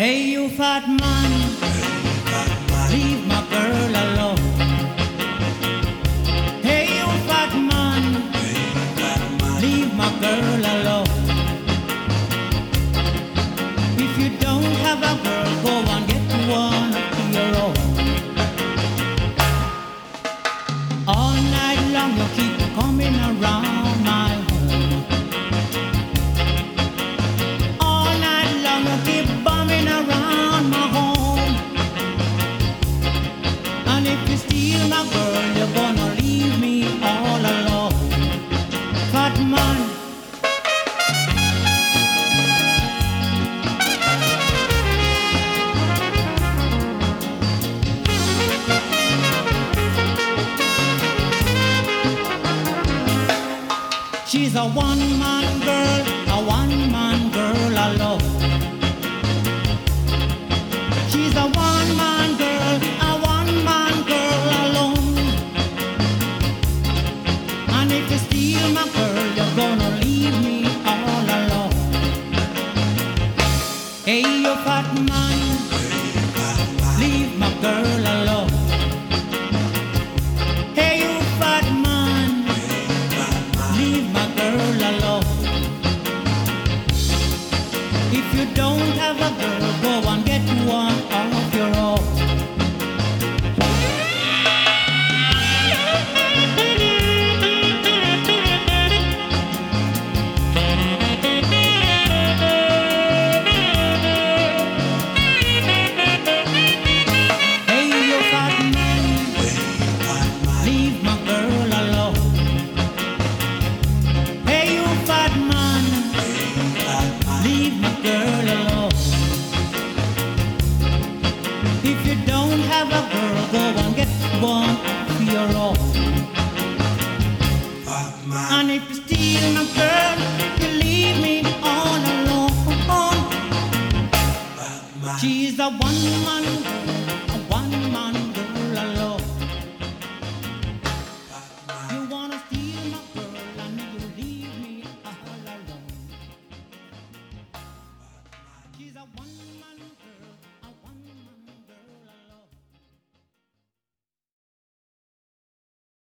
Hey, you fat man, leave my girl alone. Hey, you fat man, leave my girl alone. If you don't have a girl, go and get one of your own. All night long you keep coming around my home. All night long you keep bumming around my home. And if you steal my girl, you're gonna leave me all alone. Fat man, she's a one-man girl, a one-man girl alone. She's a one-man girl, a one-man girl alone. And if you steal my girl, you're gonna leave me all alone. Hey, you fat man, leave my girl alone. Hey, you fat man, leave my girl alone. If you don't have a girl, go and get one of your own. Hey, you fat man, leave my girl alone. Hey, you fat man, leave my girl alone. If you don't have a girl, go and get one of your own. And if you steal my girl, you leave me all alone. She's a one-man girl, a one-man